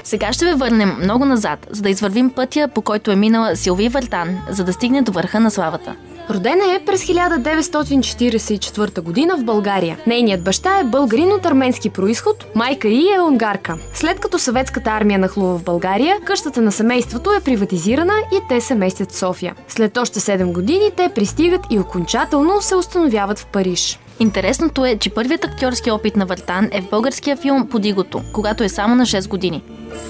Сега ще ви върнем много назад, за да извървим пътя, по който е минала Силви Вартан, за да стигне до върха на славата. Родена е през 1944 година в България. Нейният баща е българин от арменски происход, майка ѝ е унгарка. След като съветската армия нахлува в България, къщата на семейството е приватизирана и те се местят в София. След още 7 години те пристигат и окончателно се установяват в Париж. Интересното е, че първият актьорски опит на Вартан е в българския филм "Под игото", когато е само на 6 години.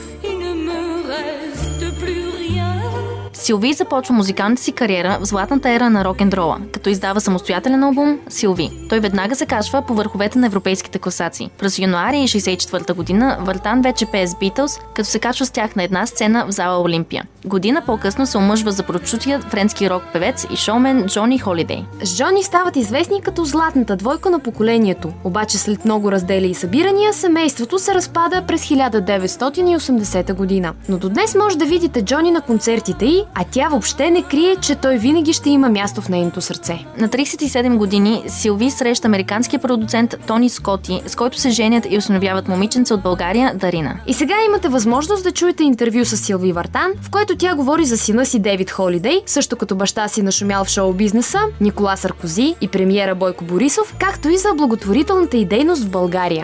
Силви започва музикалната си кариера в златната ера на рок-н-рола, като издава самостоятелен албум "Силви". Той веднага се качва по върховете на европейските класации. През януари 1964 година Вартан вече пее с Beatles, като се качва с тях на една сцена в зала Олимпия. Година по-късно се омъжва за прочутия френски рок-певец и шоумен Джони Холидей. С Джони стават известни като златната двойка на поколението. Обаче след много раздели и събирания, семейството се разпада през 1980 година. Но до днес може да видите Джони на концертите й, а тя въобще не крие, че той винаги ще има място в нейното сърце. На 37 години Силви среща американския продуцент Тони Скоти, с който се женят и осиновяват момиченце от България, Дарина. И сега имате възможност да чуете интервю с Силви Вартан, в който тя говори за сина си Дейвид Холидей, също като баща си нашумял в шоу-бизнеса, Никола Саркози и премиера Бойко Борисов, както и за благотворителната й дейност в България.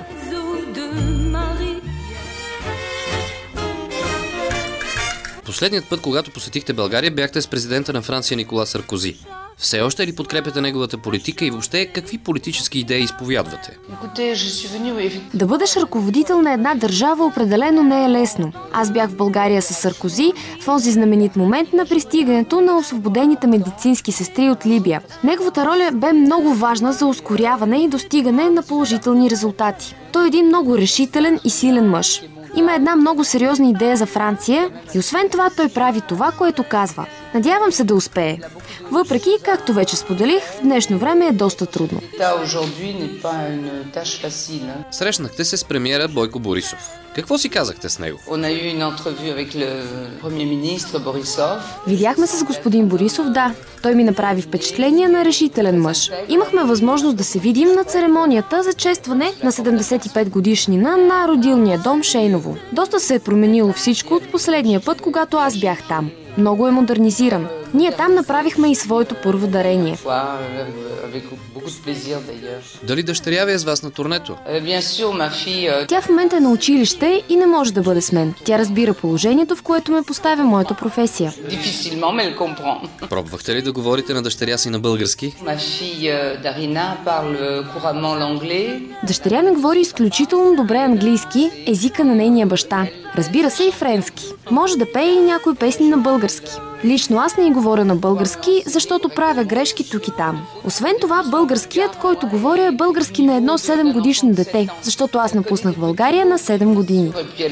Последният път, когато посетихте България, бяхте с президента на Франция Никола Саркози. Все още ли подкрепяте неговата политика и въобще какви политически идеи изповядвате? Да бъдеш ръководител на една държава определено не е лесно. Аз бях в България с Саркози в онзи знаменит момент на пристигането на освободените медицински сестри от Либия. Неговата роля бе много важна за ускоряване и достигане на положителни резултати. Той е един много решителен и силен мъж. Има една много сериозна идея за Франция и освен това той прави това, което казва. Надявам се да успее. Въпреки, както вече споделих, в днешно време е доста трудно. Срещнахте се с премиера Бойко Борисов. Какво си казахте с него? Видяхме се с господин Борисов, да. Той ми направи впечатление на решителен мъж. Имахме възможност да се видим на церемонията за честване на 75 годишнина на родилния дом Шейново. Доста се е променило всичко от последния път, когато аз бях там. Много е модернизиран. Ние там направихме и своето първо дарение. Дали дъщеря ви е с вас на турнето? Тя в момента е на училище и не може да бъде с мен. Тя разбира положението, в което ме поставя моята професия. Пробвахте ли да говорите на дъщеря си на български? Дъщеря ми говори изключително добре английски, езика на нейния баща. Разбира се и френски. Може да пее и някои песни на български. Лично аз не говоря на български, защото правя грешки тук и там. Освен това, българският, който говоря, е български на едно 7-годишно дете, защото аз напуснах България на 7 години.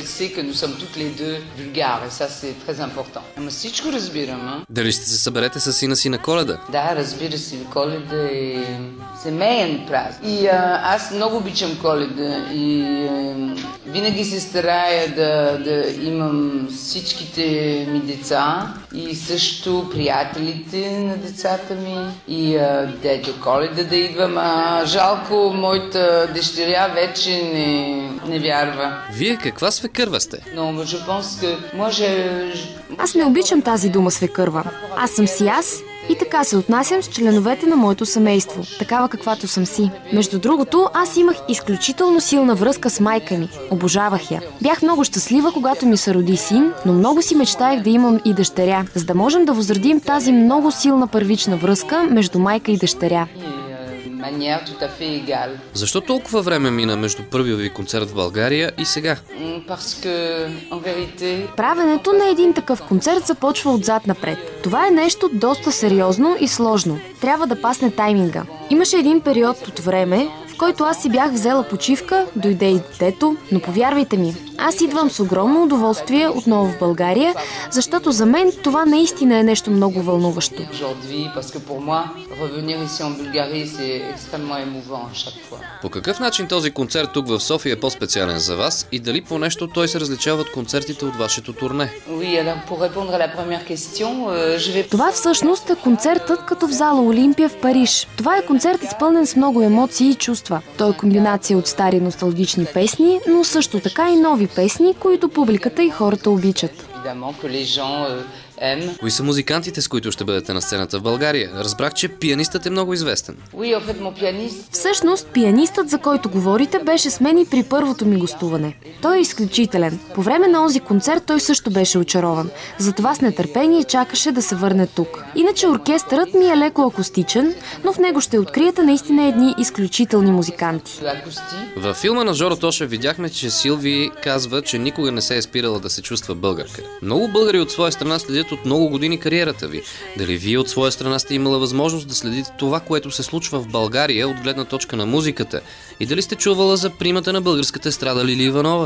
Всичко разбирам. Дали ще се съберете с сина си на Коледа? Да, разбира се, Коледа е семейен празник. И аз много обичам Коледа и винаги се старая да имам всичките ми деца и също приятелите на децата ми и дето Коледа да идвам. Жалко, моята дъщеря вече не вярва. Вие каква свекърва сте? Аз не обичам тази дума свекърва. Аз съм си аз и така се отнасям с членовете на моето семейство, такава каквато съм си. Между другото, аз имах изключително силна връзка с майка ми. Обожавах я. Бях много щастлива, когато ми се роди син, но много си мечтаях да имам и дъщеря, за да можем да възродим тази много силна първична връзка между майка и дъщеря. Защо толкова време мина между първия ви концерт в България и сега? Правенето на един такъв концерт започва отзад напред. Това е нещо доста сериозно и сложно. Трябва да пасне тайминга. Имаше един период от време, в който аз си бях взела почивка, дойде и детето, но повярвайте ми, аз идвам с огромно удоволствие отново в България, защото за мен това наистина е нещо много вълнуващо. По какъв начин този концерт тук в София е по-специален за вас и дали по нещо той се различава от концертите от вашето турне? Това всъщност е концертът като в зала Олимпия в Париж. Това е концерт изпълнен с много емоции и чувства. Той е комбинация от стари носталгични песни, но също така и нови песни, които публиката и хората обичат. Кои са музикантите, с които ще бъдете на сцената в България? Разбрах, че пианистът е много известен. Всъщност, пианистът, за който говорите, беше с мен и при първото ми гостуване. Той е изключителен. По време на онзи концерт той също беше очарован. Затова с нетърпение чакаше да се върне тук. Иначе оркестърът ми е леко акустичен, но в него ще откриете наистина едни изключителни музиканти. Във филма на Жоро Тошев видяхме, че Силви казва, че никога не се е спирала да се чувства българка. Много българи от своя страна следят от много години кариерата ви. Дали вие от своя страна сте имала възможност да следите това, което се случва в България от гледна точка на музиката? И дали сте чувала за примата на българската естрада Лили Иванова?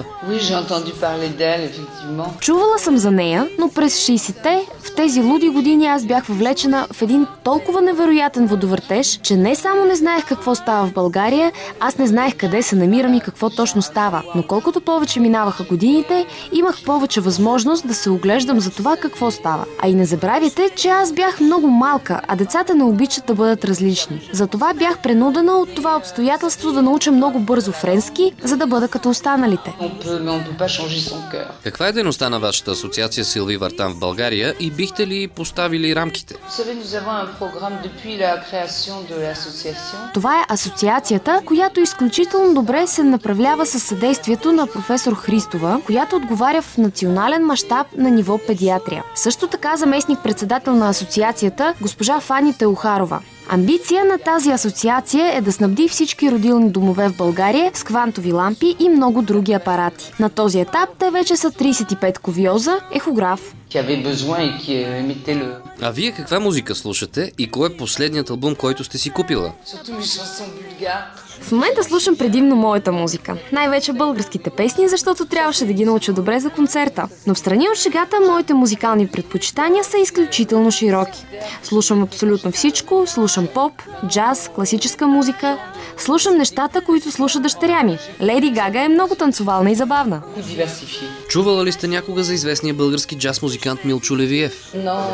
Чувала съм за нея, но през 60-те, в тези луди години, аз бях въвлечена в един толкова невероятен водовъртеж, че не само не знаех какво става в България, аз не знаех къде се намирам и какво точно става. Но колкото повече минаваха годините, имах повече възможност да се оглеждам за това какво става. А и не забравяйте, че аз бях много малка, а децата не обичат да бъдат различни. Затова бях принудена от това обстоятелство да науча много бързо френски, за да бъда като останалите. Каква е дейността на вашата асоциация Силви Вартан в България и бихте ли поставили рамките? Това е асоциацията, която изключително добре се направлява със съдействието на професор Христова, която отговаря в национален мащаб на ниво педиатрия. Също така заместник-председател на асоциацията госпожа Фани Теохарова. Амбиция на тази асоциация е да снабди всички родилни домове в България с квантови лампи и много други апарати. На този етап те вече са 35 ковиоза, ехограф. А вие каква музика слушате и кой е последният албум, който сте си купила? В момента слушам предимно моята музика. Най-вече българските песни, защото трябваше да ги науча добре за концерта. Но встрани от шегата, моите музикални предпочитания са изключително широки. Слушам абсолютно всичко, слушам поп, джаз, класическа музика. Слушам нещата, които слуша дъщеря ми. Леди Гага е много танцовална и забавна. Чувала ли сте някога за известния български джаз музикант Милчо Левиев?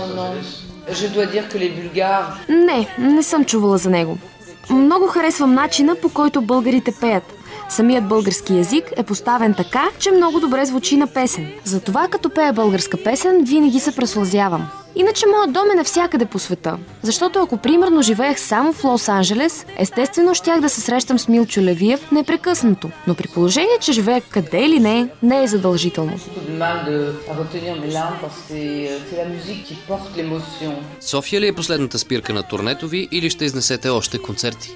Не съм чувала за него. Много харесвам начина, по който българите пеят. Самият български език е поставен така, че много добре звучи на песен. Затова, като пея българска песен, винаги се преслазявам. Иначе моят дом е навсякъде по света. Защото ако примерно живеех само в Лос-Анджелес, естествено щях да се срещам с Милчо Левиев непрекъснато. Но при положение, че живея къде или не е задължително. София ли е последната спирка на турнето ви или ще изнесете още концерти?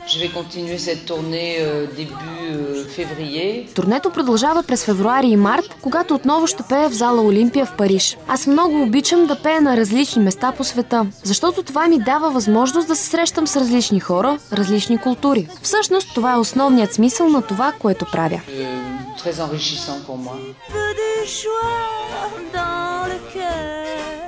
Турнето продължава през февруари и март, когато отново ще пея в зала Олимпия в Париж. Аз много обичам да пея на различни места по света, защото това ми дава възможност да се срещам с различни хора, различни култури. Всъщност това е основният смисъл на това, което правя. Très enrichissant pour moi.